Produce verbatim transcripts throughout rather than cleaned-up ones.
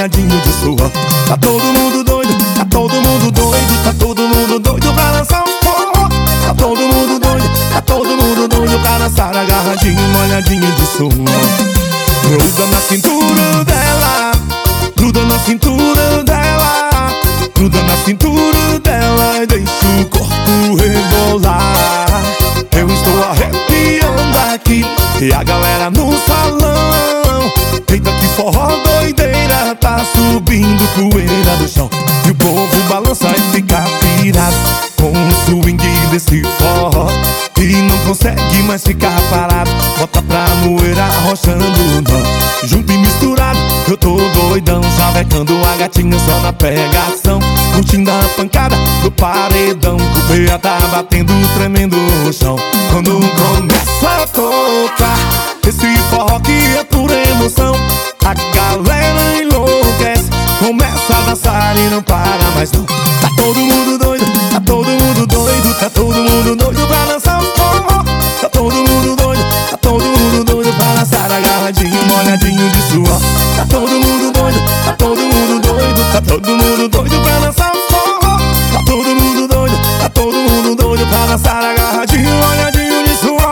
molhadinho de suor. Tá todo mundo doido, tá todo mundo doido, tá todo mundo doido pra dançar um forró. Tá todo mundo doido, tá todo mundo doido pra dançar agarradinho, molhadinho de suor. Gruda na cintura dela, gruda na cintura dela, gruda na cintura dela e deixa o corpo rebolar. Eu estou arrepiando aqui e a galera no salão. Eita que forró doideira, tá subindo poeira do chão. E o povo balança e fica pirado com o swing desse forró e não consegue mais ficar parado. Bota pra moeira arrochando o nó. Junto e misturado, eu tô doidão, chavecando a gatinha só na pegação, curtindo a pancada do paredão. O peia tá batendo, tremendo o chão. Quando começa a tocar esse forró que é pura emoção, a galera enlouquece, começa a dançar e não para mais não. Tá todo mundo doido, tá todo mundo doido, tá todo mundo doido pra dançar o forró. Tá todo mundo doido, tá todo mundo doido pra dançar agarradinho, molhadinho de suor. Tá todo mundo doido, tá todo mundo doido, tá todo mundo doido pra dançar o forró. Tá todo mundo doido, tá todo mundo doido pra dançar agarradinho, molhadinho de suor.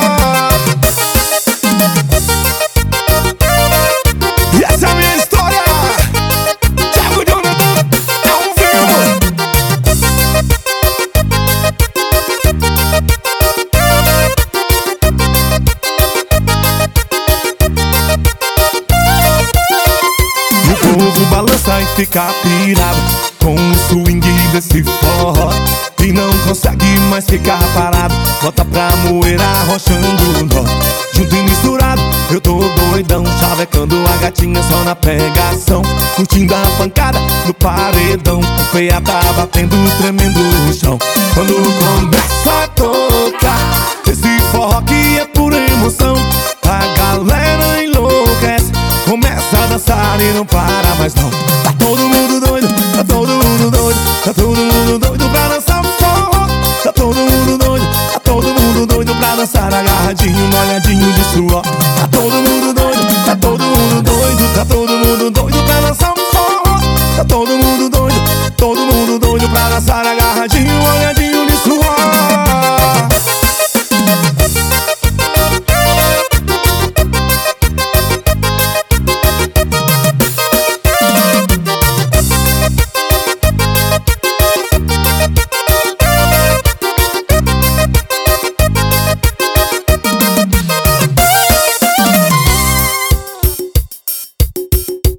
E essa é a minha história. Thiago Jonathan é um vivo. E o povo balança e fica pirado com o swing desse forró e não consegue mais ficar parado. Bota pra moeira arrochando o nó. Junto e misturado, eu tô doidão, chavecando a gatinha só na pegação, curtindo a pancada do paredão. O peia tá batendo, tremendo o chão. Quando começa a tocar esse forró que é pura emoção, a galera enlouquece, começa a dançar e não para mais não.